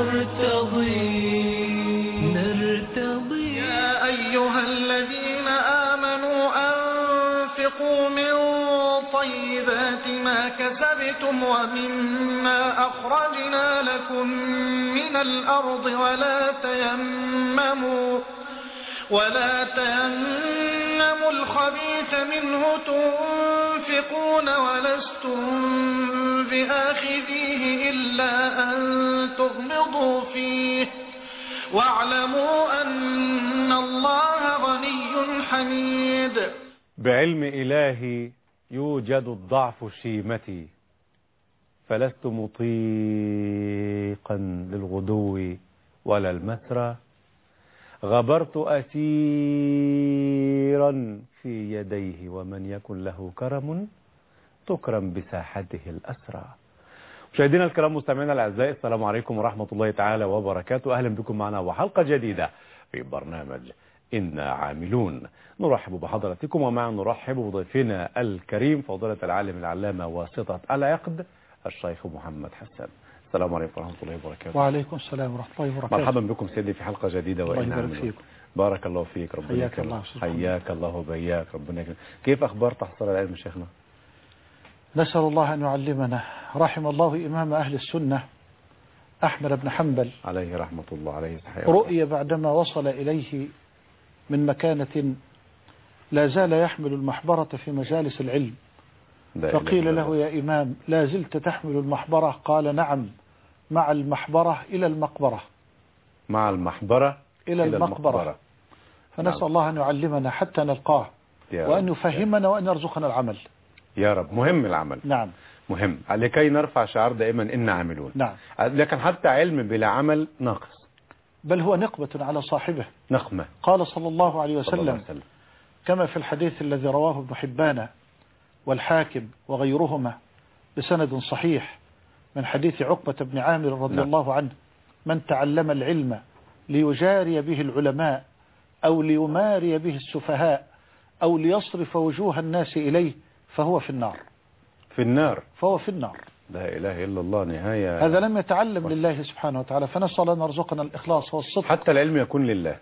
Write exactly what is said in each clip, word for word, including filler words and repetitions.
نرتضي نرتضي يا أيها الذين آمنوا أنفقوا من طيبات ما كسبتم ومما أخرجنا لكم من الأرض ولا تيمموا ولا تيمموا الخبيث منه تنفقون ولستم بآخذيه إلا أن تغمضوا فيه واعلموا أن الله غني حميد. بعلم إلهي يوجد الضعف شيمتي، فلست مطيقا للغدو ولا المسرى، غبرت أسيرا في يديه، ومن يكن له كرم تكرم بساحته الأسرى. مشاهدينا الكرام مستمعينا الأعزاء، السلام عليكم ورحمة الله تعالى وبركاته. أهلا بكم معنا وحلقة جديدة في برنامج إنا عاملون. نرحب بحضراتكم ومعا نرحب بضيفنا الكريم فضيلة العالم العلامة واسطة العقد الشيخ محمد حسان. السلام عليكم ورحمة الله وبركاته. وعليكم السلام ورحمة الله وبركاته. مرحبا بكم سيدي في حلقة جديدة وإنا عاملون. بارك الله فيك، ربنا حياك الله. حياك الله وبياك، ربنا يكرمك. كيف أخبار تحصيل العلم شيخنا؟ نسأل الله أن يعلمنا. رحم الله إمام أهل السنة أحمد بن حنبل عليه رحمة الله عليه صحيح. رؤية بعدما وصل إليه من مكانة لا زال يحمل المحبرة في مجالس العلم، فقيل له يا إمام لا زلت تحمل المحبرة؟ قال نعم، مع المحبرة إلى المقبرة. مع المحبرة إلى, إلى المقبرة, المقبرة. فنسأل نعم. الله أن يعلمنا حتى نلقاه وأن يفهمنا وأن يرزقنا العمل يا رب. مهم العمل. نعم مهم لكي نرفع شعار دائما إنا عاملون. نعم. لكن حتى علم بلا عمل ناقص، بل هو نقمة على صاحبه. نقمة. قال صلى الله عليه وسلم, الله عليه وسلم كما في الحديث الذي رواه ابن حبان والحاكم وغيرهما بسند صحيح من حديث عقبة بن عامر رضي نعم. الله عنه: من تعلم العلم ليجاري به العلماء أو ليماري به السفهاء أو ليصرف وجوه الناس إليه فهو في النار. في النار فهو في النار. لا إله إلا الله. نهاية هذا لم يتعلم و... لله سبحانه وتعالى. فنسأل أن يرزقنا الإخلاص والصدق. حتى العلم يكون لله.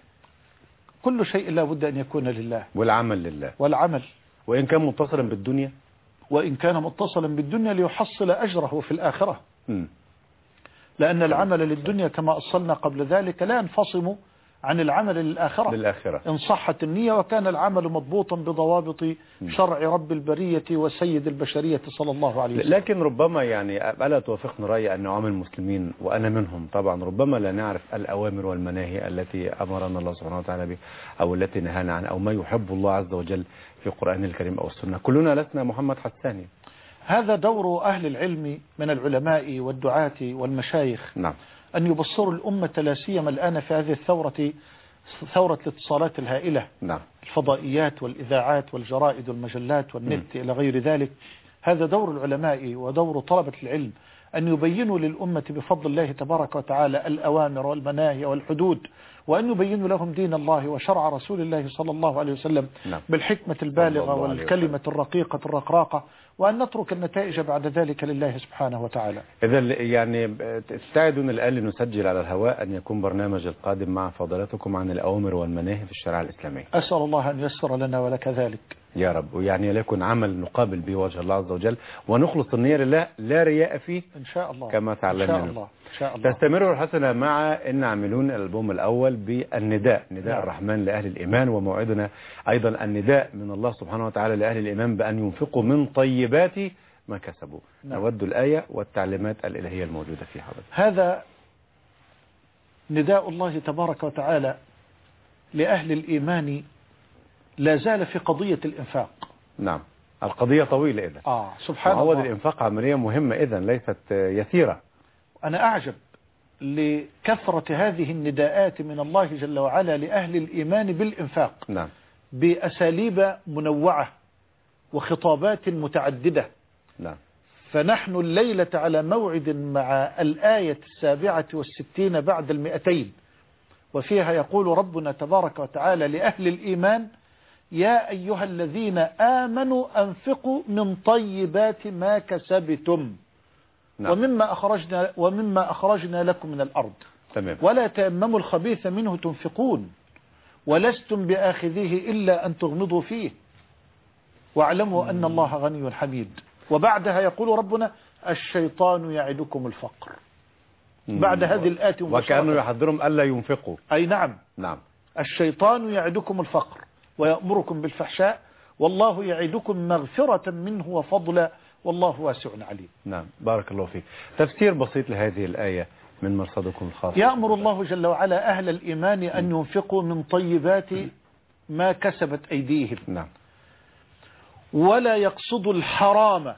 كل شيء لا بد أن يكون لله، والعمل لله. والعمل وإن كان متصلا بالدنيا وإن كان متصلا بالدنيا ليحصل أجره في الآخرة. م. لأن العمل للدنيا كما أصلنا قبل ذلك لا ينفصم عن العمل للآخرة. للآخرة إن صحت النية وكان العمل مضبوطا بضوابط شرع رب البرية وسيد البشرية صلى الله عليه وسلم. لكن ربما يعني ألا توافقني رأي أن عوام المسلمين وأنا منهم طبعا ربما لا نعرف الأوامر والمناهي التي أمرنا الله سبحانه وتعالى بها أو التي نهانا عنها أو ما يحب الله عز وجل في القرآن الكريم أو السنة. كلنا لسنا محمد حساني. هذا دور أهل العلم من العلماء والدعاة والمشايخ. نعم. أن يبصروا الأمة لا سيما الآن في هذه الثورة، ثورة الاتصالات الهائلة. نعم. الفضائيات والإذاعات والجرائد والمجلات والنت م. إلى غير ذلك. هذا دور العلماء ودور طلبة العلم أن يبينوا للأمة بفضل الله تبارك وتعالى الأوامر والمناهي والحدود، وأن يبينوا لهم دين الله وشرع رسول الله صلى الله عليه وسسلم نعم. بالحكمة البالغة والكلمة الرقيقة الرقراقة، وأن نترك النتائج بعد ذلك لله سبحانه وتعالى. إذا يعني تستعدون الآن لنسجل على الهواء أن يكون برنامج القادم مع فضلاتكم عن الأوامر والمناهي في الشريعة الإسلامية. أسأل الله أن ييسر لنا ولك ذلك يا رب، ويعني ليكن عمل نقابل به وجه الله عز وجل ونخلص النية لله لا رياء فيه إن شاء الله كما تعلمنا. إن شاء الله إن شاء الله. تستمر الحسنة مع إن عاملون الألبوم الأول بالنداء، نداء نعم. الرحمن لأهل الإيمان، وموعدنا أيضا النداء من الله سبحانه وتعالى لأهل الإيمان بأن ينفقوا من طيبات ما كسبوا. نعم. نود الآية والتعليمات الإلهية الموجودة في حضرتك. هذا نداء الله تبارك وتعالى لأهل الإيمان لا زال في قضية الإنفاق. نعم. القضية طويلة إذن. آه سبحان الله. وعود الإنفاق عملية مهمة إذن ليست يسيرة. أنا أعجب لكثرة هذه النداءات من الله جل وعلا لأهل الإيمان بالإنفاق. نعم. بأساليب منوعة وخطابات متعددة. نعم. فنحن الليلة على موعد مع الآية السابعة والستين بعد المئتين، وفيها يقول ربنا تبارك وتعالى لأهل الإيمان: يا أيها الذين آمنوا أنفقوا من طيبات ما كسبتم. نعم. ومما أخرجنا ومما أخرجنا لكم من الأرض. تمام. ولا تيمموا الخبيث منه تنفقون ولستم بآخذيه إلا أن تغمضوا فيه واعلموا أن الله غني حميد. وبعدها يقول ربنا الشيطان يعدكم الفقر. بعد هذه الآية وكأنه يحذرهم ألا ينفقوا. أي نعم. نعم. الشيطان يعدكم الفقر ويأمركم بالفحشاء والله يعدكم مغفرة منه وفضلا والله واسع عليم. نعم بارك الله فيك. تفسير بسيط لهذه الآية من مرصدكم الخاص. يأمر الله جل وعلا أهل الإيمان أن ينفقوا من طيبات ما كسبت أيديهم. نعم. ولا يقصد الحرام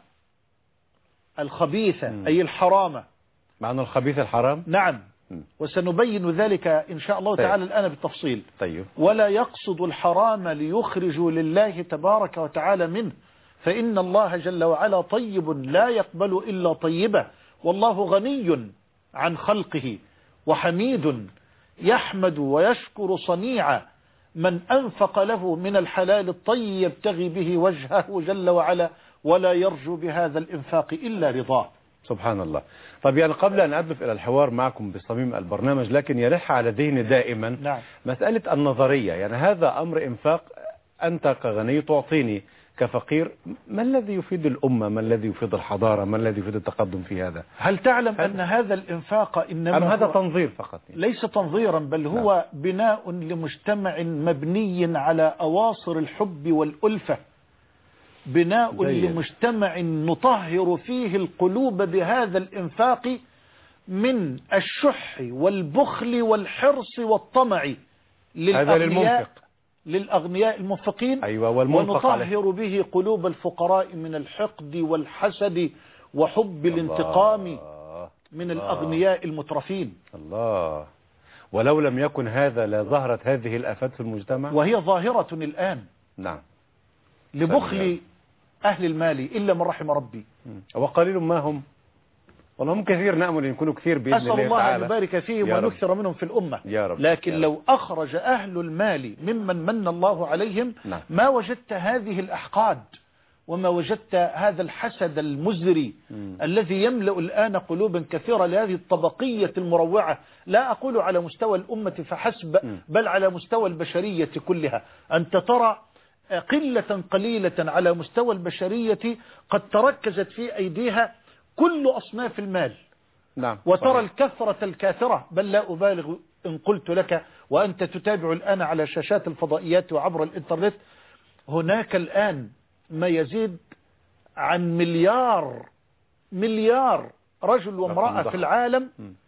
الخبيث أي الحرام. معنى الخبيث الحرام. نعم. وسنبين ذلك إن شاء الله طيب. تعالى الآن بالتفصيل. طيب. ولا يقصد الحرام ليخرجوا لله تبارك وتعالى منه فإن الله جل وعلا طيب لا يقبل إلا طيبة والله غني عن خلقه وحميد يحمد ويشكر صنيع من أنفق له من الحلال الطيب يبتغي به وجهه جل وعلا ولا يرجو بهذا الإنفاق إلا رضاه. سبحان الله. طب يعني قبل أن أدلف إلى الحوار معكم بصميم البرنامج لكن يلح على ذهني دائما نعم. مسألة النظرية، يعني هذا أمر إنفاق، أنت كغني تعطيني كفقير، ما الذي يفيد الأمة؟ ما الذي يفيد الحضارة؟ ما الذي يفيد التقدم في هذا؟ هل تعلم هل... أن هذا الإنفاق إنما أم هذا هو... تنظير فقط؟ ليس تنظيرا بل هو نعم. بناء لمجتمع مبني على أواصر الحب والألفة، بناء جيد. لمجتمع نطهر فيه القلوب بهذا الإنفاق من الشح والبخل والحرص والطمع هذا للمنفق، للأغنياء المنفقين. أيوة والمنفق ونطهر عليه. به قلوب الفقراء من الحقد والحسد وحب الله. الانتقام من الله. الأغنياء المترفين. الله. ولو لم يكن هذا لظهرت هذه الآفات في المجتمع، وهي ظاهرة الآن. نعم. لبخل أهل المال إلا من رحم ربي. وقليل ما هم، والله هم كثير، نأمل أن يكونوا كثير بإذن الله تعالى. أسأل الله أن يبارك فيهم ونكثر منهم في الأمة. يا رب. لكن يا رب. لو أخرج أهل المال ممن من الله عليهم نعم. ما وجدت هذه الأحقاد وما وجدت هذا الحسد المزري م. الذي يملأ الآن قلوبا كثيرة لهذه الطبقية المروعة، لا أقول على مستوى الأمة فحسب م. بل على مستوى البشرية كلها. أنت ترى قلة قليلة على مستوى البشرية قد تركزت في أيديها كل أصناف المال. نعم. وترى صحيح. الكثرة الكاثرة، بل لا أبالغ إن قلت لك وأنت تتابع الآن على شاشات الفضائيات وعبر الإنترنت، هناك الآن ما يزيد عن مليار مليار رجل وامرأة في العالم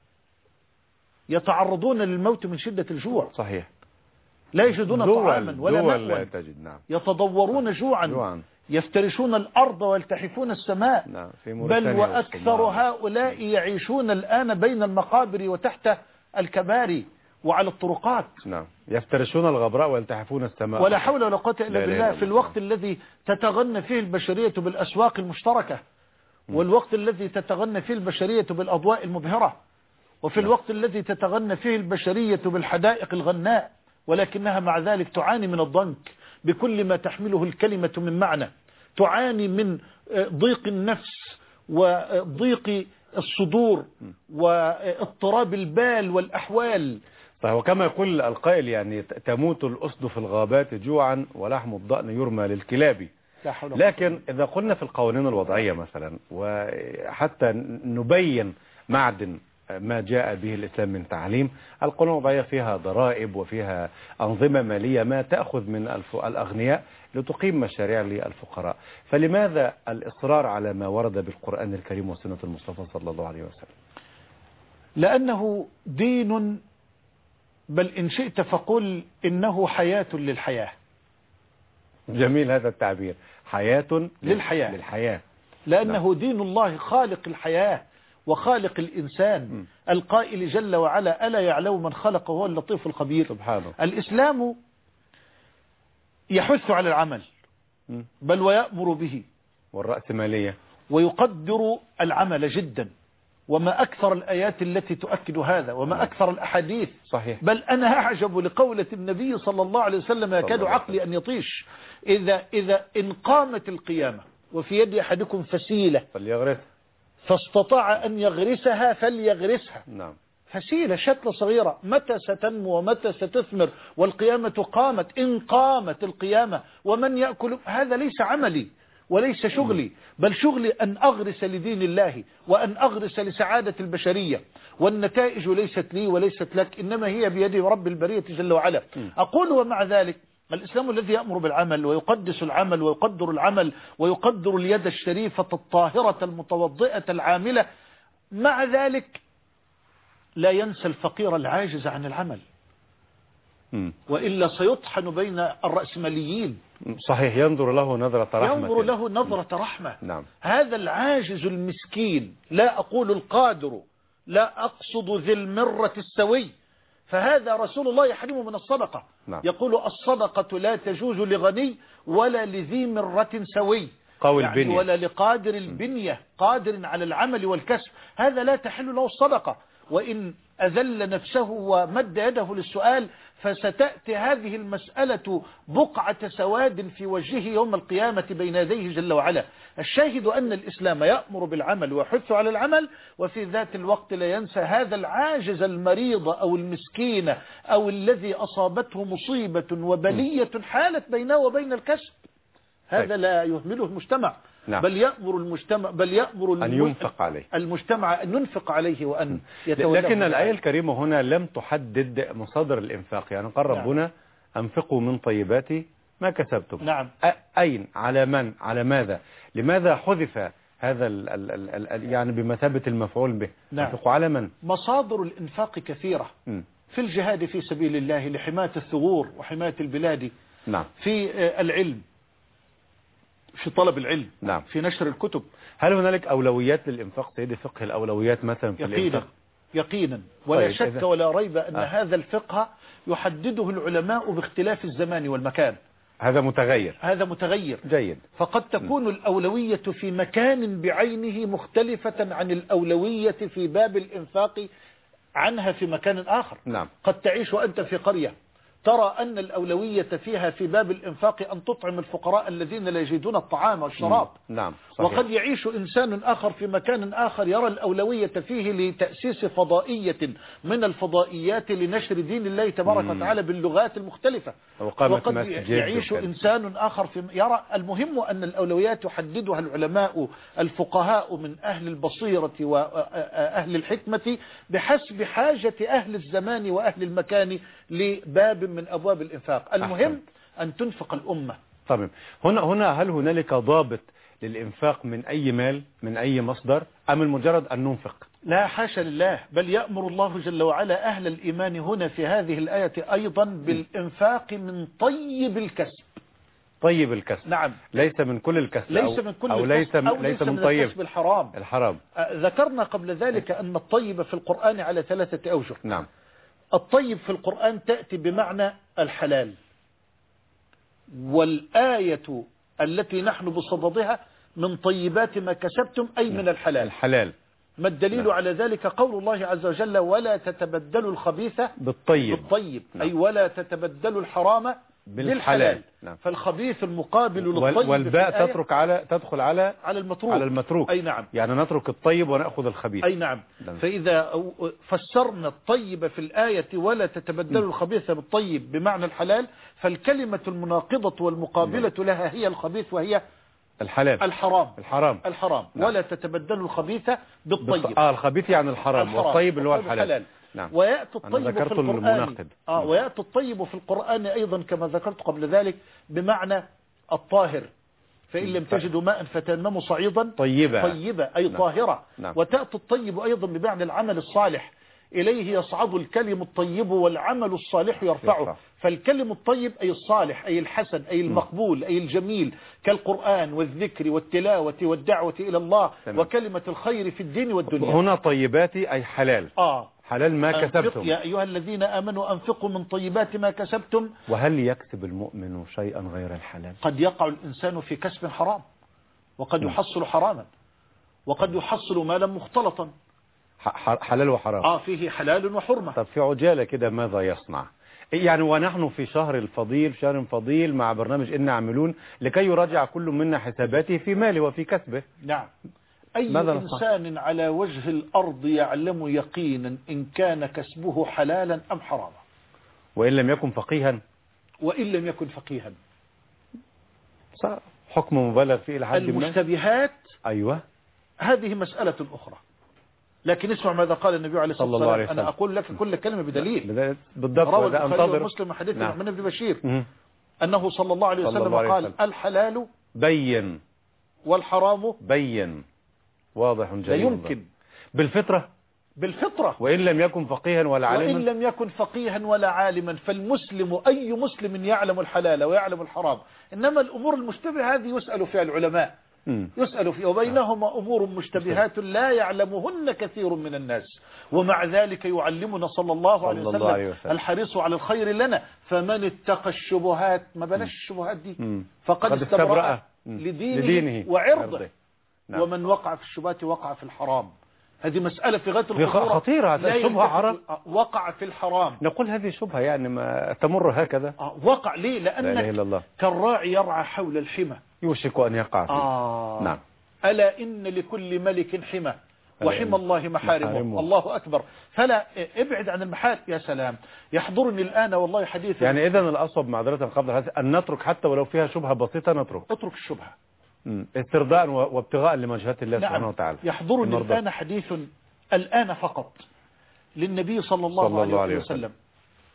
يتعرضون للموت من شدة الجوع. صحيح. لا يجدون دول طعاما ولا ماء، لا تجد. نعم. يتضورون جوعا, جوعا. يفترشون الأرض ويلتحفون السماء. نعم. في بل وأكثر هؤلاء يعيشون الآن بين المقابر وتحت الكباري وعلى الطرقات. نعم. يفترشون الغبراء ويلتحفون السماء. ولا حول ولا قوة إلا بالله. في الوقت الذي تتغنى فيه البشرية بالأسواق المشتركة، والوقت الذي تتغنى فيه البشرية بالأضواء المبهرة، وفي الوقت الذي تتغنى فيه البشرية بالحدائق الغناء، ولكنها مع ذلك تعاني من الضنك بكل ما تحمله الكلمة من معنى، تعاني من ضيق النفس وضيق الصدور واضطراب البال والأحوال. طيب، وكما يقول القائل يعني تموت الأسد في الغابات جوعا ولحم الضأن يرمى للكلاب. لكن إذا قلنا في القوانين الوضعية مثلا، وحتى نبين معدن ما جاء به الإسلام من تعليم، القوانين الوضعية فيها ضرائب وفيها أنظمة مالية ما تأخذ من الأغنياء لتقيم مشاريع للفقراء، فلماذا الإصرار على ما ورد بالقرآن الكريم وسنة المصطفى صلى الله عليه وسلم؟ لأنه دين، بل إن شئت فقل إنه حياة للحياة. جميل هذا التعبير، حياة للحياة, للحياة. لأنه نعم. دين الله خالق الحياة وخالق الإنسان، م. القائل جل وعلا ألا يعلم من خلق وهو اللطيف الخبير. سبحانه. الإسلام يحث على العمل م. بل ويأمر به، والرأسمالية، ويقدر العمل جدا، وما أكثر الآيات التي تؤكد هذا، وما أكثر الأحاديث. صحيح. بل أنا أعجب لقولة النبي صلى الله عليه وسلم يكاد عقلي أن يطيش، إذا, إذا إن قامت القيامة وفي يد أحدكم فسيلة فليغرسها، فاستطاع أن يغرسها فليغرسها. نعم. فسيلة شتلة صغيرة، متى ستنمو ومتى ستثمر والقيامة قامت، إن قامت القيامة ومن يأكل، هذا ليس عملي وليس شغلي، بل شغلي أن أغرس لدين الله وأن أغرس لسعادة البشرية، والنتائج ليست لي وليست لك، إنما هي بيد رب البرية جل وعلا. أقول ومع ذلك الإسلام الذي يأمر بالعمل ويقدس العمل ويقدر العمل ويقدر اليد الشريفة الطاهرة المتوضئة العاملة، مع ذلك لا ينسى الفقير العاجز عن العمل، وإلا سيطحن بين الرأسماليين. صحيح، ينظر له نظرة رحمة، ينظر له نظرة رحمة. نعم. هذا العاجز المسكين، لا أقول القادر، لا أقصد ذي المرة السوي، فهذا رسول الله يحرمه من الصدقة. نعم. يقول الصدقة لا تجوز لغني ولا لذي مرة سوي، قوي يعني البنية، ولا لقادر البنية، قادر على العمل والكسب، هذا لا تحل له الصدقة. وإن أذل نفسه ومد يده للسؤال فستأتي هذه المسألة بقعة سواد في وجهه يوم القيامة بين يديه جل وعلا. الشاهد أن الإسلام يأمر بالعمل ويحث على العمل، وفي ذات الوقت لا ينسى هذا العاجز المريض أو المسكين أو الذي أصابته مصيبة وبلية حالت بينه وبين الكسب. هذا لا يهمله المجتمع. نعم. بل يأمر المجتمع بل يأمر أن ينفق عليه المجتمع أن ينفق عليه وأن يتولى. لكن الآية الكريمة هنا لم تحدد مصادر الإنفاق، يعني قال ربنا نعم. أنفقوا من طيبات ما كسبتم. نعم. أين، على من، على ماذا، لماذا حذف هذا ال ال ال ال يعني بمثابة المفعول به؟ نعم. أنفقوا على من؟ مصادر الإنفاق كثيرة. م. في الجهاد في سبيل الله لحماية الثغور وحماية البلاد. نعم. في العلم، في طلب العلم. نعم. في نشر الكتب. هل هنالك أولويات للإنفاق سيدي، فقه الأولويات مثلا في يقينا الإنفاق؟ يقينا ولا طيب شك إذا... ولا ريب أن آه. هذا الفقه يحدده العلماء باختلاف الزمان والمكان. هذا متغير. هذا متغير. جيد. فقد تكون م. الأولوية في مكان بعينه مختلفة عن الأولوية في باب الإنفاق عنها في مكان آخر. نعم. قد تعيش أنت في قرية ترى أن الأولوية فيها في باب الإنفاق أن تطعم الفقراء الذين لا يجدون الطعام والشراب. نعم. صحيح. وقد يعيش إنسان آخر في مكان آخر يرى الأولوية فيه لتأسيس فضائية من الفضائيات لنشر دين الله تبارك مم. وتعالى باللغات المختلفة. وقد يعيش إنسان آخر في يرى. المهم أن الأولويات يحددها العلماء الفقهاء من أهل البصيرة وأهل الحكمة بحسب حاجة أهل الزمان وأهل المكان لباب من أبواب الإنفاق. المهم أن تنفق الأمة. طيب هنا هنا هل هنالك ضابط للإنفاق من أي مال من أي مصدر أم المجرد أن ننفق؟ لا حاشا لله، بل يأمر الله جل وعلا أهل الإيمان هنا في هذه الآية أيضا بالإنفاق من طيب الكسب. طيب الكسب. نعم. ليس من كل الكسب ليس من كل أو الكسب ليس, أو ليس ليس من, من طيب الكسب الحرام. الحرام. ذكرنا قبل ذلك أن الطيب في القرآن على ثلاثة أوجه. نعم. الطيب في القرآن تأتي بمعنى الحلال، والآية التي نحن بصددها من طيبات ما كسبتم أي من الحلال. الحلال. ما الدليل نعم. على ذلك؟ قول الله عز وجل ولا تتبدلوا الخبيث بالطيب, بالطيب. نعم. أي ولا تتبدلوا الحرام بالحلال, بالحلال. نعم. فالخبيث المقابل للطيب. والباء تترك على تدخل على على المتروك. على المتروك. أي نعم. يعني نترك الطيب ونأخذ الخبيث. أي نعم. نعم. فإذا فسرنا الطيب في الآية ولا تتبدلوا الخبيث بالطيب بمعنى الحلال، فالكلمة المناقضة والمقابلة نعم. لها هي الخبيث وهي الحلال. الحرام. الحرام. الحرام. نعم. ولا تتبدلوا الخبيث بالطيب. بالط... آه الخبيث يعني الحرام, الحرام. والطيب اللي هو الحلال. الحلال. نعم. ويأتي الطيب في القرآن المناقض. آه ويأتي الطيب في القرآن أيضا كما ذكرت قبل ذلك بمعنى الطاهر، فإن لم تجدوا ماء فتيمموا صعيدا طيبة طيبة أي نعم. طاهرة. نعم. وتأتي الطيب أيضا بمعنى العمل الصالح، إليه يصعد الكلم الطيب والعمل الصالح يرفعه. يرفع. فالكلم الطيب أي الصالح أي الحسن أي المقبول أي الجميل كالقرآن والذكر والتلاوة والدعوة إلى الله تمام. وكلمة الخير في الدين والدنيا. هنا طيباتي أي حلال. آه حلال ما كسبتم. يا أيها الذين آمنوا أنفقوا من طيبات ما كسبتم. وهل يكسب المؤمن شيئا غير الحلال؟ قد يقع الإنسان في كسب حرام، وقد يحصل حراما، وقد يحصل مالا مختلطا. حلال وحرام. آه فيه حلال وحرمة. طب في عجالة كده ماذا يصنع؟ يعني ونحن في شهر الفضيل شهر فضيل مع برنامج إن عاملون لكي يراجع كل منا حساباته في ماله وفي كسبه. نعم. أي إنسان على وجه الأرض يعلم يقينا إن كان كسبه حلالا أم حراما، وإن لم يكن فقيها وإن لم يكن فقيها. حكم مبالغ فيه إلى حد ما. المشتبهات أيوة هذه مسألة أخرى، لكن اسمع ماذا قال النبي عليه الصلاة والسلام. أنا أقول لك كل كلمة بدليل. بالضبط. روى البخاري ومسلم حديث نعم. النعمان بن بشير أنه صلى الله عليه وسلم قال وسلم. الحلال بين والحرام بين واضح جدا. لا يمكن بالفطرة بالفطرة وإن لم يكن فقيها ولا عالما. وإن لم يكن فقيها ولا عالما. فالمسلم أي مسلم يعلم الحلال ويعلم الحرام، إنما الأمور المشتبهة هذه يسأل فيها العلماء، م. يسأل فيها، وبينهما أمور مشتبهات لا يعلمهن كثير من الناس، ومع ذلك يعلمنا صلى الله عليه وسلم, الله عليه وسلم الحريص على الخير لنا. فمن اتقى الشبهات، ما بلاش الشبهات دي، م. فقد استبرأ لدينه, لدينه وعرضه. نعم. ومن وقع في الشبهات وقع في الحرام. هذه مسألة في غاية الخطورة خطيرة. الشبهة حرام، وقع في الحرام. نقول هذه شبهة يعني ما تمر هكذا. وقع ليه؟ لأنك كالراعي يرعى حول الحمى يوشك أن يقع فيه. آه. نعم. ألا إن لكل ملك حمى وحمى الله محارمه. محارمه. الله أكبر. فلا ابعد عن المحارم. يا سلام، يحضرني الآن والله حديث. يعني إذن الأصوب معذرة قبل هذا أن نترك حتى ولو فيها شبهة بسيطة، نترك اترك الشبهة استرضاء وابتغاء لمجهات الله. نعم. سبحانه وتعالى. يحضرني الآن حديث الآن فقط للنبي صلى الله, صلى الله عليه وسلم, وسلم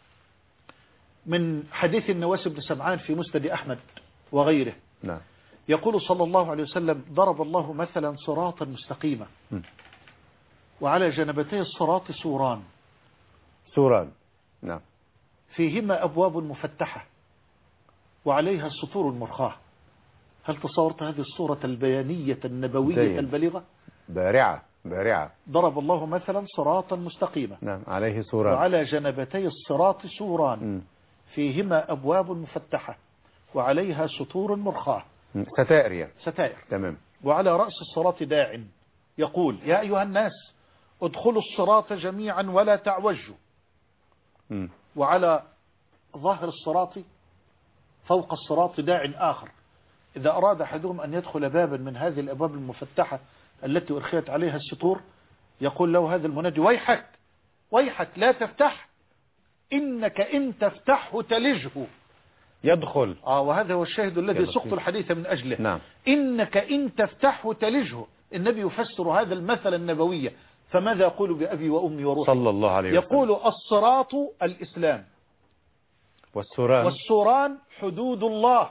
من حديث النواس بن سمعان في مسند أحمد وغيره. نعم. يقول صلى الله عليه وسلم: ضرب الله مثلا صراطا مستقيما م. وعلى جنبتي الصراط سوران سوران نعم فيهما أبواب مفتحة وعليها السطور المرخاة. هل تصورت هذه الصورة البيانية النبوية دين. البليغة؟ بارعة بارعة. ضرب الله مثلا صراطا مستقيما نعم عليه سوران وعلى جنبتي الصراط سوران م. فيهما أبواب مفتحة وعليها سطور مرخاة. ستائر يعني. ستائر. تمام. وعلى رأس الصراط داع يقول: يا أيها الناس ادخلوا الصراط جميعا ولا تعوجوا. م. وعلى ظهر الصراط فوق الصراط داع آخر. إذا أراد أحدهم أن يدخل بابا من هذه الأبواب المفتحة التي أرخيت عليها السطور يقول له هذا المنادي: ويحك ويحك لا تفتح، إنك إن تفتحه تلجه يدخل. آه وهذا هو الشاهد الذي سقط الحديث من أجله. نعم. إنك إن تفتحه تلجه. النبي يفسر هذا المثل النبوية. فماذا يقول بأبي وأمي وروحي؟ صلى الله عليه وسلم. يقول: الصراط الإسلام، والسوران والسوران حدود الله،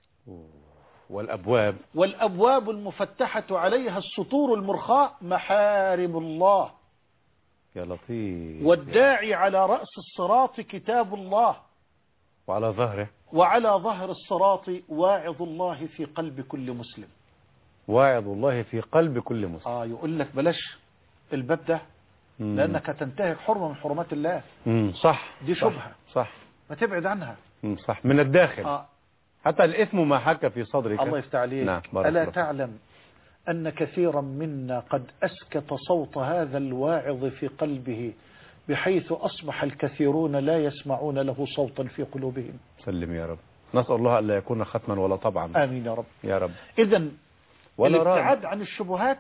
والأبواب والأبواب المفتحة عليها السطور المرخاة محارم الله. يا لطيف. والداعي على رأس الصراط كتاب الله، وعلى ظهره وعلى ظهر الصراط واعظ الله في قلب كل مسلم. واعظ الله في قلب كل مسلم. آه يقول لك بلاش الباب ده مم. لأنك تنتهك حرمة من حرمات الله. مم. صح. دي شبهة. صح, صح. ما تبعد عنها. مم. صح. من الداخل. آه. حتى الإثم ما حك في صدرك. الله يفتح عليك. نعم. ألا تعلم أن كثيرا منا قد أسكت صوت هذا الواعظ في قلبه بحيث أصبح الكثيرون لا يسمعون له صوتا في قلوبهم. سلم يا رب. نسأل الله ألا يكون ختما ولا طبعا. آمين يا رب. يا رب. إذن الابتعاد عن الشبهات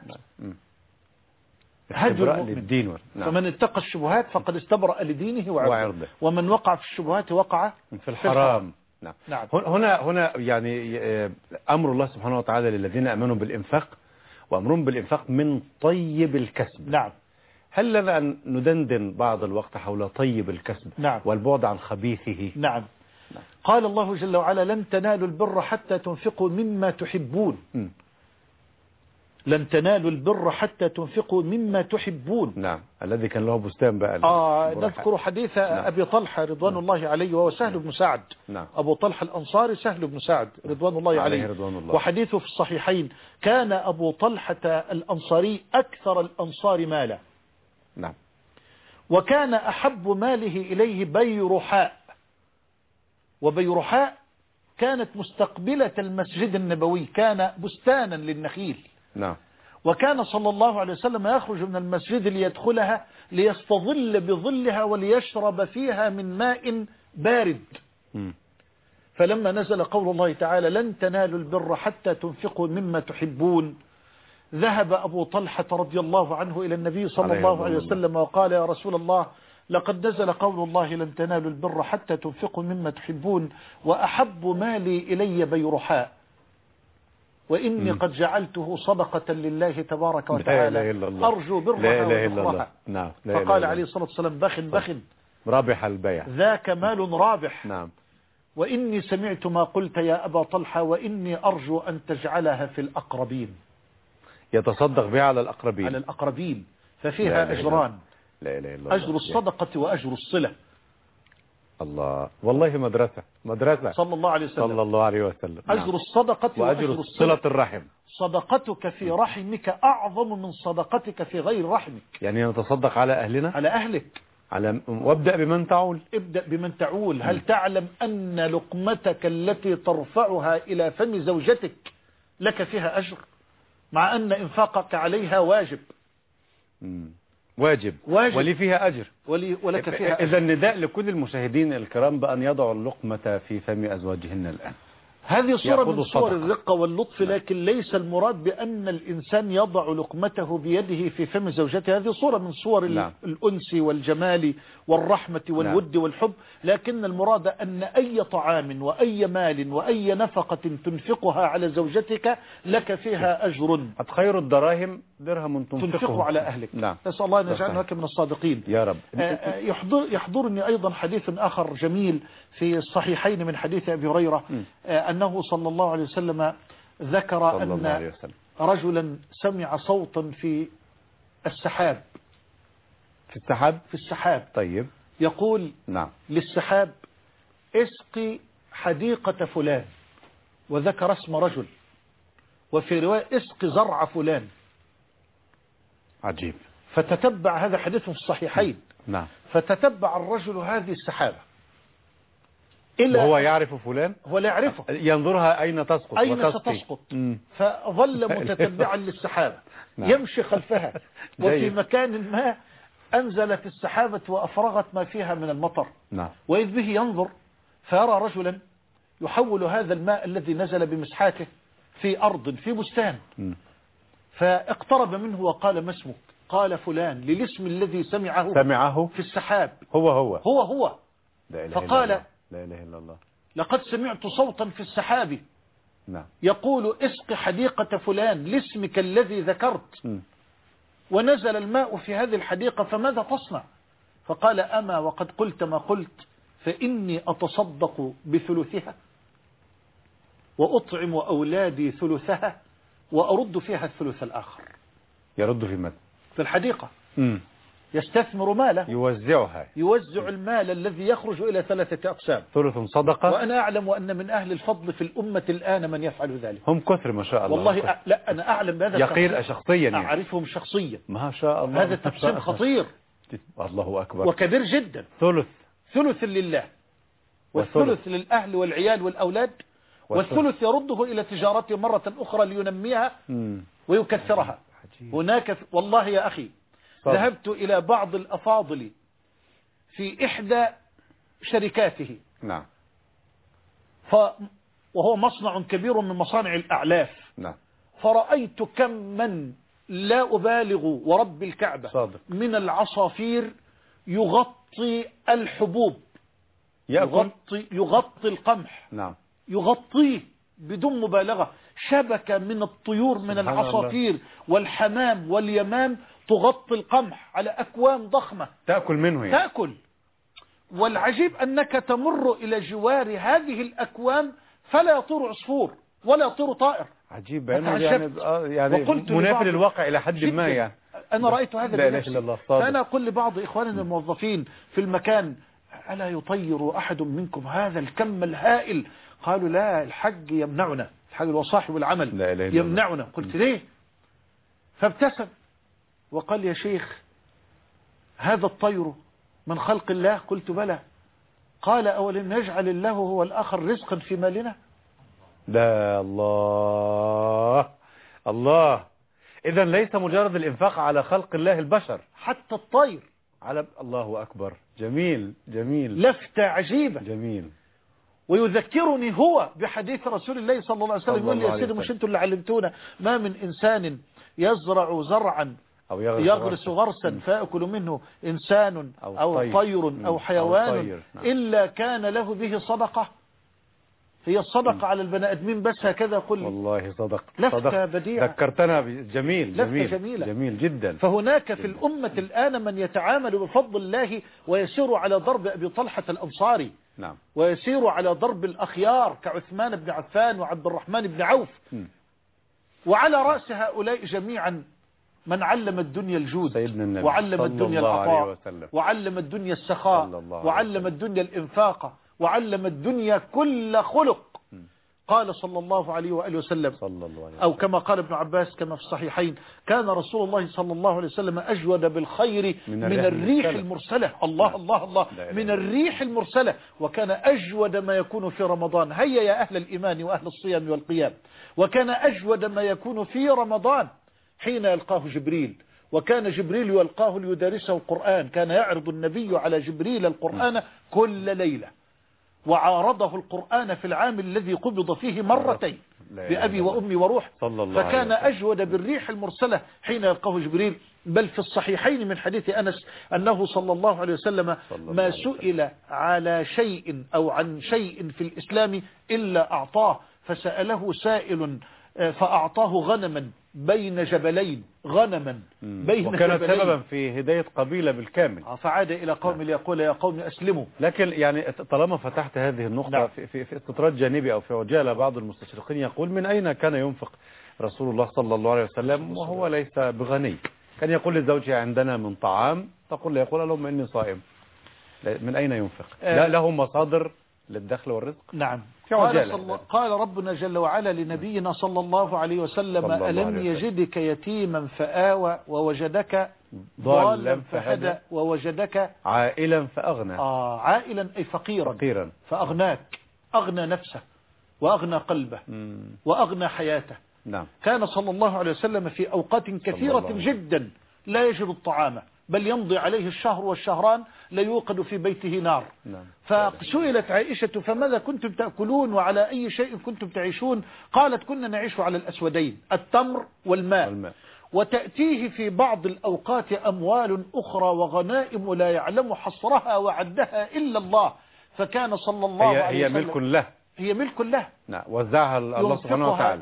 هدي المؤمن للدين. نعم. فمن اتقى الشبهات فقد استبرأ لدينه وعرضه، ومن وقع في الشبهات وقع في الحرام. نعم. نعم. هنا هنا يعني أمر الله سبحانه وتعالى للذين آمنوا بالإنفاق، وأمرهم بالإنفاق من طيب الكسب. نعم. هل لنا أن ندندن بعض الوقت حول طيب الكسب؟ نعم. والبعد عن خبيثه؟ نعم. نعم. قال الله جل وعلا: لن تنالوا البر حتى تنفقوا مما تحبون. م. لن تنالوا البر حتى تنفقوا مما تحبون. نعم. الذي كان له بستان بقى. آه نذكر حديث نعم. أبي طلحة رضوان نعم. الله عليه وهو سهل نعم. بن سعد. نعم. أبو طلحة الأنصاري سهل بن سعد رضوان الله عليه, عليه رضوان الله. وحديثه في الصحيحين: كان أبو طلحة الأنصاري أكثر الأنصار مالا. نعم. وكان أحب ماله إليه بيرحاء، وبيرحاء كانت مستقبلة المسجد النبوي، كان بستانا للنخيل. نعم. وكان صلى الله عليه وسلم يخرج من المسجد ليدخلها ليستظل بظلها وليشرب فيها من ماء بارد. م. فلما نزل قول الله تعالى: لن تنالوا البر حتى تنفقوا مما تحبون، ذهب أبو طلحة رضي الله عنه إلى النبي صلى الله عليه وسلم وقال يا رسول الله لقد نزل قول الله لن تنالوا البر حتى تنفقوا مما تحبون وأحب مالي إلي بيرحاء وإني قد جعلته صدقة لله تبارك وتعالى أرجو برها وذخرها. نعم. فقال عليه الصلاة والسلام بخ بخ رابح البيع، ذاك مال رابح. نعم. وإني سمعت ما قلت يا أبا طلحة وإني أرجو أن تجعلها في الأقربين، يتصدق بها على الأقربين، على الأقربين ففيها أجران، لا إله إلا الله، أجر الصدقة وأجر الصلة. الله، والله مدرسة مدرسة صلى الله عليه وسلم صلى الله عليه وسلم. أجر نعم. الصدقة وأجر وأجر صلة الرحم. صدقتك في رحمك أعظم من صدقتك في غير رحمك. يعني نتصدق على أهلنا، على أهلك، على وابدأ بمن تعول. ابدأ بمن تعول. هل تعلم أن لقمتك التي ترفعها إلى فم زوجتك لك فيها أجر، مع أن إنفاقك عليها واجب؟ مم. واجب. واجب ولي فيها أجر، ولي ولك فيها أجر. إذا النداء لكل المشاهدين الكرام بأن يضعوا اللقمة في فم أزواجهن الآن. هذه صورة من صور الرقة واللطف، لكن ليس المراد بأن الإنسان يضع لقمته بيده في فم زوجته، هذه صورة من صور نعم. الأنس والجمال والرحمة والود نعم. والحب، لكن المراد أن أي طعام وأي مال وأي نفقة تنفقها على زوجتك لك فيها أجر. خير الدراهم درهم تنفقه, تنفقه على أهلك. نعم. نسأل الله أن يجعلنا من الصادقين يا رب. يحضر يحضرني أيضا حديث آخر جميل في الصحيحين من حديث أبي هريرة أنه صلى الله عليه وسلم ذكر أن رجلا سمع صوتا في السحاب. في السحاب في السحاب طيب. يقول نعم. للسحاب اسقي حديقة فلان، وذكر اسم رجل، وفي رواية اسقي زرع فلان. عجيب. فتتبع هذا حديث في الصحيحين. نعم. فتتبع الرجل هذه السحابة إلا وهو يعرف فلان، هو لا يعرفه، ينظرها أين تسقط أين ستسقط. فظل متتبعا للسحابة نعم. يمشي خلفها وفي مكان ما أنزلت السحابة وأفرغت ما فيها من المطر. نعم. وإذ به ينظر فيرى رجلا يحول هذا الماء الذي نزل بمسحاته في أرض في بستان. م. فاقترب منه وقال ما اسمك؟ قال فلان، للاسم الذي سمعه سمعه في السحاب. هو هو هو هو لا إله فقال إلا لا إله إلا الله، لقد سمعت صوتا في السحاب نعم. يقول اسق حديقة فلان لاسمك الذي ذكرت، م. ونزل الماء في هذه الحديقة فماذا تصنع؟ فقال أما وقد قلت ما قلت، فإني أتصدق بثلثها وأطعم أولادي ثلثها وأرد فيها الثلث الآخر. يرد في ماذا؟ في الحديقة. م. يستثمر ماله، يوزعها، يوزع المال الذي يخرج إلى ثلاثة أقسام، ثلث صدقة. وأنا أعلم أن من أهل الفضل في الأمة الآن من يفعل ذلك، هم كثر ما شاء الله. والله أ... لا أنا أعلم بهذا يقير شخصيا، يعني أعرفهم شخصيا ما شاء الله. هذا تقسيم خطير، الله أكبر، وكبير جدا. ثلث ثلث لله، والثلث للأهل والعيال والأولاد، والثلث يرده إلى تجارته مرة أخرى لينميها ويكثرها. هناك والله يا أخي صار. ذهبت إلى بعض الأفاضل في إحدى شركاته. نعم. ف... وهو مصنع كبير من مصانع الأعلاف. نعم. فرأيت كم من لا أبالغ ورب الكعبة صادق. من العصافير يغطي الحبوب، يغطي, يغطي القمح. نعم. يغطيه بدون مبالغة. شبكة من الطيور من العصافير الله. والحمام واليمام تغطي القمح على أكوام ضخمة تأكل منه يعني. تأكل. والعجيب أنك تمر إلى جوار هذه الأكوام فلا يطير عصفور ولا يطير طائر. عجيب يعني, يعني منافي للواقع إلى حد ما يعني. أنا رأيت هذا لا بنفسي. فأنا أقول لبعض إخواننا الموظفين في المكان ألا يطير أحد منكم هذا الكم الهائل؟ قالوا لا، الحج يمنعنا، الحج وصاحب العمل لا لا يمنعنا. قلت ليه؟ فابتسم وقال يا شيخ هذا الطير من خلق الله؟ قلت بلى. قال أولم يجعل الله هو الآخر رزقا في مالنا؟ لا الله الله. إذا ليس مجرد الإنفاق على خلق الله البشر، حتى الطير على الله أكبر. جميل جميل، لفتة عجيبة. جميل. ويذكرني هو بحديث رسول الله صلى الله عليه وسلم، يقول لي يا سيدي مش انتوا اللي علمتونا ما من إنسان يزرع زرعا أو يغرس, يغرس غرسا فيأكل منه إنسان أو, أو طير, طير أو حيوان أو طير. نعم. إلا كان له به صدقة. هي الصدقة على البني آدمين بس هكذا قل. والله صدق لفتة بديعة ذكرتنا جميل جميل جميلة. جميل جدا. فهناك في الأمة الآن من يتعامل بفضل الله ويسير على ضرب أبي طلحة الأنصاري. نعم. ويسير على ضرب الأخيار كعثمان بن عفان وعبد الرحمن بن عوف. م. وعلى رأس هؤلاء جميعا من علم الدنيا الجود وعلم الدنيا العطاء وعلم الدنيا السخاء وعلم الدنيا الإنفاق وعلم الدنيا كل خلق. قال صلى الله عليه وآله وسلم أو كما قال ابن عباس كما في الصحيحين كان رسول الله صلى الله عليه وسلم أجود بالخير من, من الريح المرسلة. الله الله الله من الريح المرسلة. وكان أجود ما يكون في رمضان. هيا يا أهل الإيمان وأهل الصيام والقيام. وكان أجود ما يكون في رمضان حين يلقاه جبريل. وكان جبريل يلقاه ليدرسه القرآن. كان يعرض النبي على جبريل القرآن كل ليلة. وعارضه القرآن في العام الذي قبض فيه مرتين بأبي وأمي وروح. فكان أجود بالريح المرسلة حين يلقاه جبريل. بل في الصحيحين من حديث أنس أنه صلى الله عليه وسلم ما سئل على شيء أو عن شيء في الإسلام إلا أعطاه. فسأله سائل فأعطاه غنما بين جبلين. غنما بين وكانت جبلين. سببا في هداية قبيلة بالكامل. فعاد إلى قوم ليقول يا قوم أسلموا. لكن يعني طالما فتحت هذه النقطة نعم. في, في, في استطراد جانبي أو في عجالة بعض المستشرقين يقول من أين كان ينفق رسول الله صلى الله عليه وسلم وهو ليس بغني؟ كان يقول لزوجها عندنا من طعام تقول له يقول لهم إني صائم. من أين ينفق؟ لا له مصادر للدخل والرزق. نعم. قال, صل... قال ربنا جل وعلا لنبينا صلى الله عليه وسلم ألم يجدك يتيما فآوى ووجدك ضالا فهدى ووجدك عائلا فأغنى. آه عائلا أي فقيرا, فقيرا. فأغناك. أغنى نفسه وأغنى قلبه مم. وأغنى حياته. نعم. كان صلى الله عليه وسلم في أوقات كثيرة جدا لا يجد الطعام بل يمضي عليه الشهر والشهران لا يوقد في بيته نار. نعم. فسئلت عائشة فماذا كنتم تأكلون وعلى أي شيء كنتم تعيشون؟ قالت كنا نعيش على الأسودين التمر والماء, والماء. وتأتيه في بعض الأوقات أموال أخرى وغنائم لا يعلم حصرها وعدها إلا الله. فكان صلى الله هي عليه وسلم هي ملك له هي ملك له. نعم. وزعها الله سبحانه وتعالى.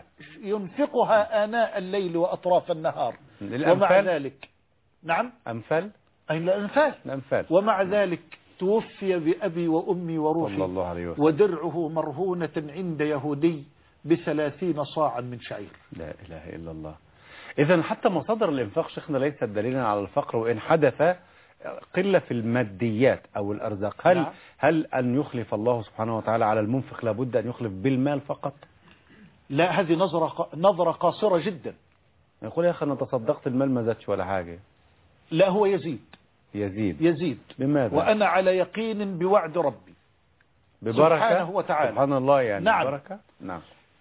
ينفقها آناء الليل وأطراف النهار. ومع ذلك نعم أنفال أي الأنفال. الأنفال. ومع ذلك توفي بأبي وأمي وروحي صلى الله عليه وسلم. ودرعه مرهونة عند يهودي بثلاثين صاعا من شعير. لا إله إلا الله. إذن حتى مصادر الإنفاق شيخنا ليست دليلا على الفقر وإن حدث قلة في الماديات أو الأرزاق. هل نعم. هل أن يخلف الله سبحانه وتعالى على المنفق لابد أن يخلف بالمال فقط؟ لا هذه نظرة نظرة قاصرة جدا. يقول يا أخي أنا تصدقت المال ما زادش ولا حاجة. لا هو يزيد يزيد يزيد بماذا؟ وأنا على يقين بوعد ربي ببركة سبحانه وتعالى. سبحان الله يعني نعم. بركة. نعم.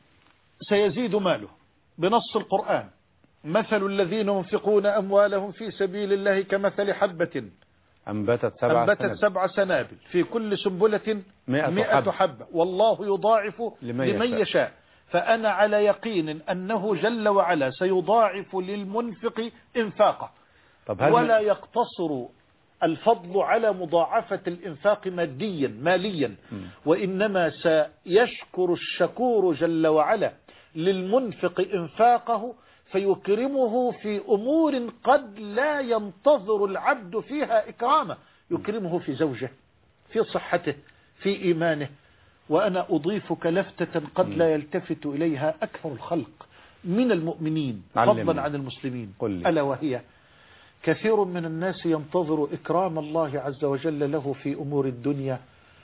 سيزيد ماله بنص القرآن. مثل الذين ينفقون أموالهم في سبيل الله كمثل حبة أنبتت سبع, أنبتت سنابل. سبع سنابل في كل سنبلة مئة, مئة حبة. حبة والله يضاعف لمن, لمن يشاء. يشاء. فأنا على يقين أنه جل وعلا سيضاعف للمنفق إنفاقه. طب هل ولا يقتصر الفضل على مضاعفة الإنفاق ماديا ماليا م. وإنما سيشكر الشكور جل وعلا للمنفق إنفاقه فيكرمه في أمور قد لا ينتظر العبد فيها إكرامه. يكرمه في زوجه في صحته في إيمانه. وأنا أضيفك لفتة قد لا يلتفت إليها أكثر الخلق من المؤمنين فضلا عن المسلمين. ألا وهي كثير من الناس ينتظر إكرام الله عز وجل له في أمور الدنيا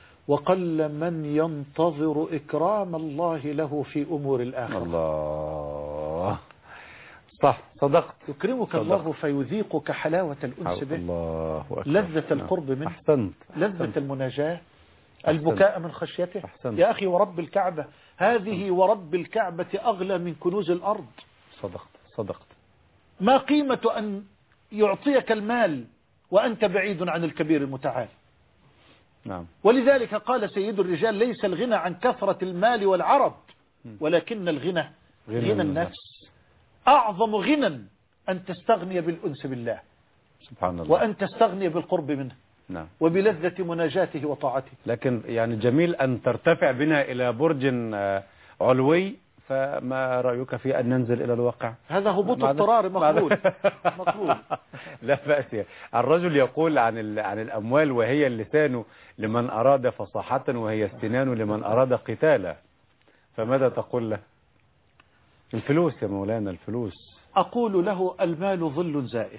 وقل من ينتظر إكرام الله له في أمور الآخرة. الله صح صدقت. يكرمك صدقت. الله فيذيقك حلاوة الأنس به الله لذة القرب منه أحسنت. لذة أحسنت. المناجاة البكاء من خشيته. أحسنت. يا أخي ورب الكعبة هذه ورب الكعبة أغلى من كنوز الأرض. صدقت صدقت. ما قيمة أن يعطيك المال وأنت بعيد عن الكبير المتعال. نعم. ولذلك قال سيد الرجال ليس الغنى عن كثرة المال والعرب ولكن الغنى غنى, غنى النفس. أعظم غنى أن تستغني بالأنس بالله سبحان الله، وأن تستغني بالقرب منه نعم، وبلذة مناجاته وطاعته. لكن يعني جميل أن ترتفع بنا إلى برج علوي، فما رأيك في أن ننزل إلى الواقع؟ هذا هبوط اضطراري مقبول مقبول. لا بأس. الرجل يقول عن عن الأموال وهي اللسان لمن أراد فصاحة وهي السنان لمن أراد قتالا، فماذا تقول له؟ الفلوس يا مولانا، الفلوس. أقول له المال ظل زائل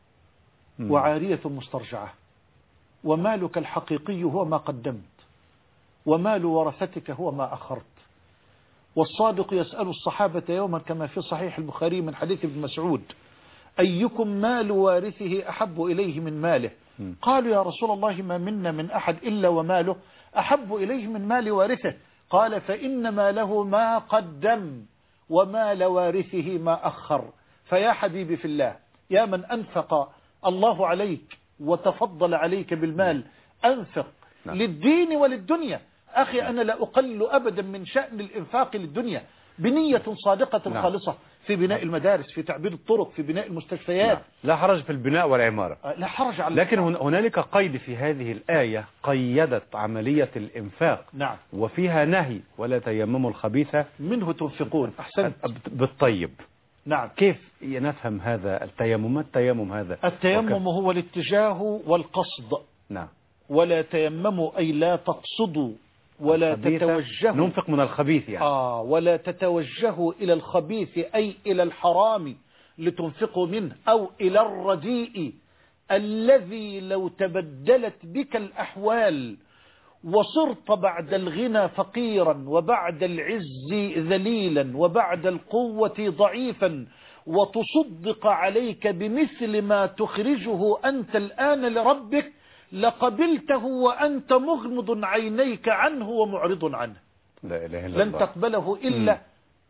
وعارية مسترجعة، ومالك الحقيقي هو ما قدمت، ومال ورثتك هو ما أخرت. والصادق يسأل الصحابة يوما كما في صحيح البخاري من حديث ابن مسعود: أيكم مال وارثه أحب إليه من ماله؟ قالوا يا رسول الله ما منا من أحد إلا وماله أحب إليه من مال وارثه. قال: فإنما له ما قدم ومال وارثه ما أخر. فيا حبيبي في الله، يا من أنفق الله عليك وتفضل عليك بالمال، أنفق نعم. للدين وللدنيا. أخي أنا لا أقلل أبدا من شأن الإنفاق للدنيا بنية صادقة نعم. خالصة، في بناء المدارس، في تعبير الطرق، في بناء المستشفيات. نعم. لا حرج في البناء والعمارة، لا حرج على لكن هنالك قيد في هذه الآية قيدت عملية الإنفاق. نعم. وفيها نهي: ولا تيمموا الخبيث منه تنفقون. أحسنت. بالطيب. نعم. كيف نفهم هذا التيمم؟ ما التيمم هذا؟ التيمم وكف... هو الاتجاه والقصد. نعم. ولا تيمموا أي لا تقصدوا ولا تتوجهوا، ننفق من الخبيث يعني. آه ولا تتوجهوا إلى الخبيث أي إلى الحرام لتنفقوا منه، أو إلى الرديء الذي لو تبدلت بك الأحوال وصرت بعد الغنى فقيرا وبعد العز ذليلا وبعد القوة ضعيفا، وتصدق عليك بمثل ما تخرجه أنت الآن لربك، لقبلته وأنت مغمض عينيك عنه ومعرض عنه. لا إله إلا لن الله. تقبله إلا م.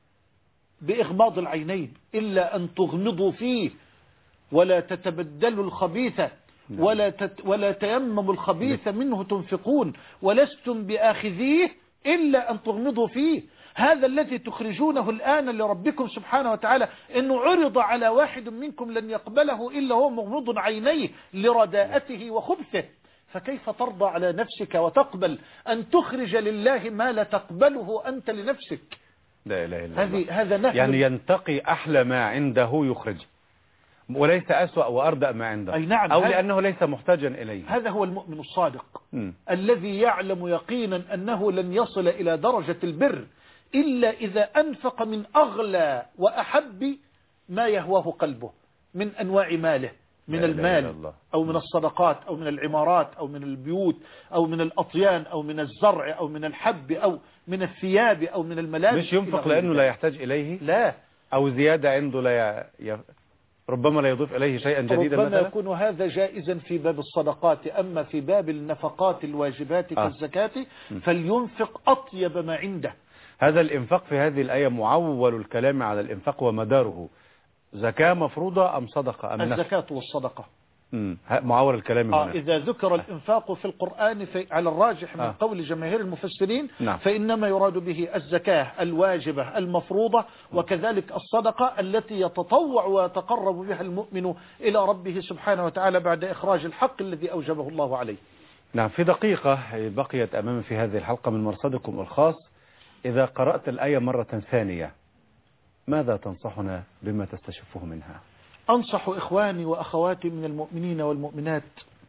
بإغماض العينين، إلا أن تغمضوا فيه، ولا تتبدلوا الخبيث ولا تت ولا تيمموا الخبيث منه تنفقون ولستم بآخذيه إلا أن تغمضوا فيه. هذا الذي تخرجونه الآن لربكم سبحانه وتعالى، إنه عرض على واحد منكم لن يقبله إلا هو مغمض عينيه لرداءته وخبثه، فكيف ترضى على نفسك وتقبل أن تخرج لله ما لا تقبله أنت لنفسك؟ لا إله إلا الله. هذا نهي. يعني ينتقي أحلى ما عنده يخرج، وليس أسوأ وأردأ ما عنده. أي نعم. أو لأنه ليس محتاجا إليه. هذا هو المؤمن الصادق م. الذي يعلم يقينا أنه لن يصل إلى درجة البر إلا إذا أنفق من أغلى وأحب ما يهواه قلبه من أنواع ماله، من المال أو من الصدقات أو من العمارات أو من البيوت أو من الأطيان أو من الزرع أو من الحب أو من الثياب أو من الملابس. مش ينفق لأنه لا يحتاج إليه، لا، أو زيادة عنده لا ي... ربما لا يضيف إليه شيئا جديدا ربما مثلا. يكون هذا جائزا في باب الصدقات، أما في باب النفقات الواجبات كالزكاة آه. فلينفق أطيب ما عنده. هذا الإنفاق في هذه الآية معول الكلام على الإنفاق ومداره، زكاة مفروضة أم صدقة أم نفق؟ الزكاة والصدقة. امم معول الكلام آه هنا. إذا ذكر الإنفاق في القرآن في على الراجح من آه. قول جماهير المفسرين نعم. فإنما يراد به الزكاة الواجبة المفروضة، وكذلك الصدقة التي يتطوع ويتقرب بها المؤمن إلى ربه سبحانه وتعالى بعد إخراج الحق الذي أوجبه الله عليه. نعم. في دقيقة بقيت أمامي في هذه الحلقة من مرصدكم الخاص، إذا قرأت الآية مرة ثانية ماذا تنصحنا بما تستشفه منها؟ أنصح إخواني وأخواتي من المؤمنين والمؤمنات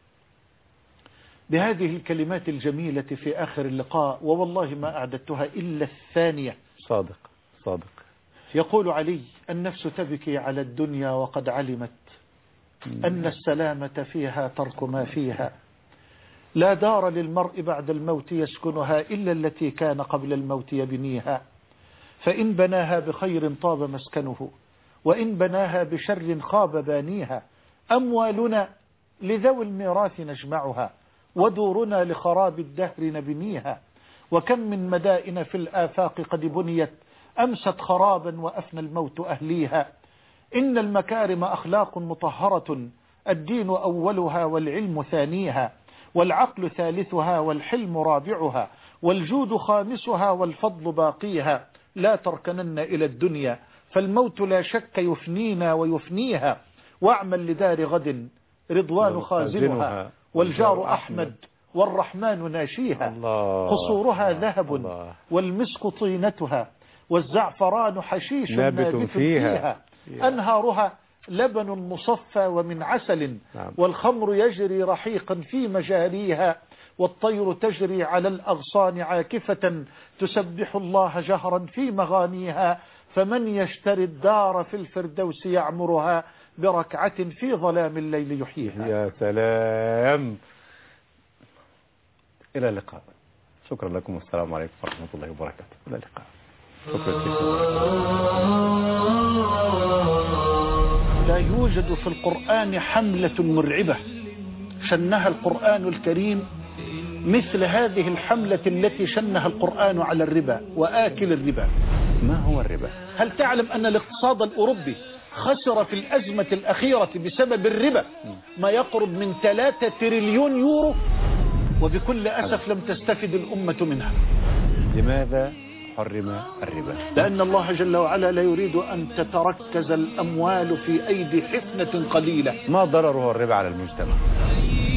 بهذه الكلمات الجميلة في آخر اللقاء، ووالله ما أعددتها إلا الثانية. صادق صادق. يقول علي: النفس تبكي على الدنيا وقد علمت أن السلامة فيها ترك ما فيها، لا دار للمرء بعد الموت يسكنها إلا التي كان قبل الموت يبنيها، فإن بناها بخير طاب مسكنه وإن بناها بشر خاب بانيها. أموالنا لذوي الميراث نجمعها ودورنا لخراب الدهر نبنيها، وكم من مدائن في الآفاق قد بنيت أمست خرابا وأفنى الموت أهليها. إن المكارم أخلاق مطهرة الدين أولها والعلم ثانيها، والعقل ثالثها والحلم رابعها، والجود خامسها والفضل باقيها. لا تركنن إلى الدنيا فالموت لا شك يفنينا ويفنيها، واعمل لدار غد رضوان خازنها، والجار أحمد والرحمن ناشيها. قصورها ذهب والمسك طينتها، والزعفران حشيش نابت فيها. أنهارها لبن مصفى ومن عسل، والخمر يجري رحيقا في مجاريها، والطير تجري على الأغصان عاكفة تسبح الله جهرا في مغانيها. فمن يشتري الدار في الفردوس يعمرها، بركعة في ظلام الليل يحييها. يا سلام. إلى اللقاء. شكرا لكم والسلام عليكم ورحمة الله وبركاته. إلى اللقاء. شكرا لا يوجد في القرآن حملة مرعبة شنها القرآن الكريم مثل هذه الحملة التي شنها القرآن على الربا وآكل الربا. ما هو الربا؟ هل تعلم أن الاقتصاد الأوروبي خسر في الأزمة الأخيرة بسبب الربا ما يقرب من ثلاثة تريليون يورو، وبكل أسف لم تستفد الأمة منها؟ لماذا حرم الربا؟ لأن الله جل وعلا لا يريد أن تتركز الأموال في أيدي حفنة قليلة. ما ضرره الربا على المجتمع؟